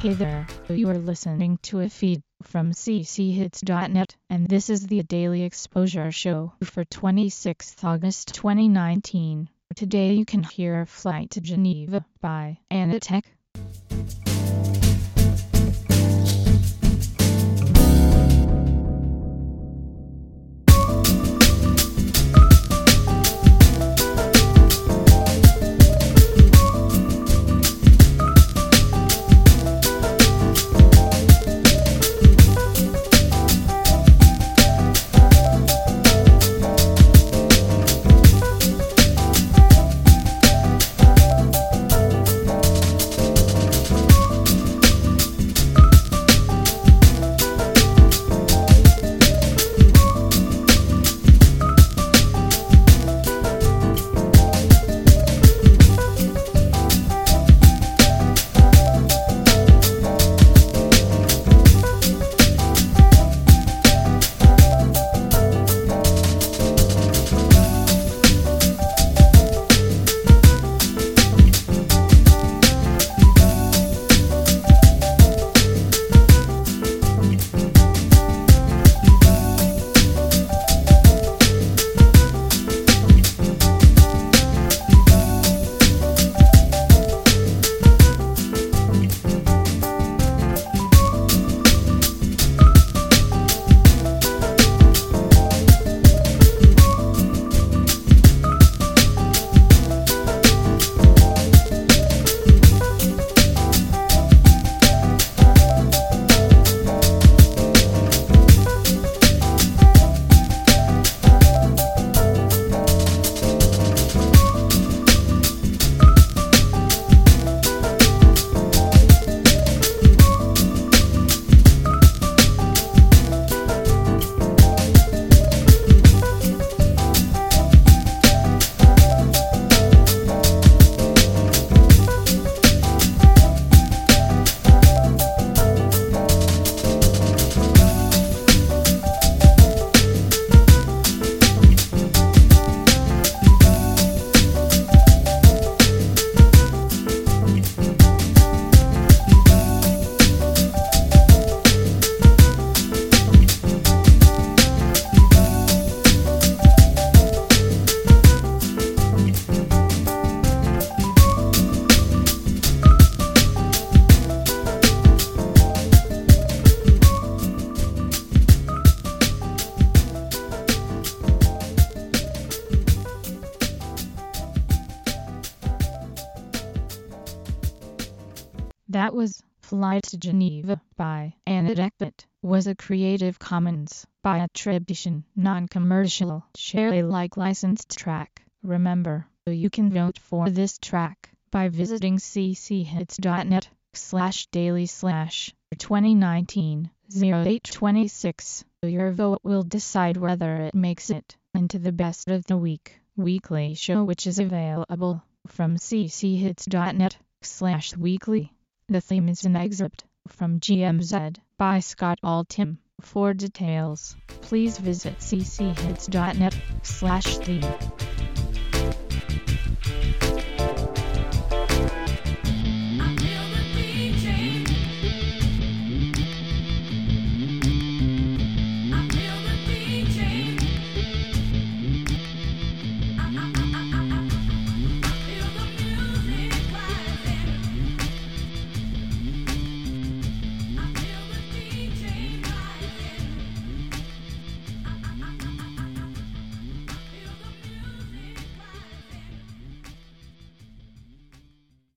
Hey there, you are listening to a feed from cchits.net, and this is the Daily Exposure Show for 26th August 2019. Today you can hear Flight to Geneva by Anatech. That was Flight to Geneva by Anatech. It was a Creative Commons by attribution, non-commercial, share Alike licensed track. Remember, you can vote for this track by visiting cchits.net/daily/2019-0826. Your vote will decide whether it makes it into the Best of the Week weekly show, which is available from cchits.net/weekly. The theme is an excerpt from GMZ by Scott Altham. For details, please visit cchits.net/theme.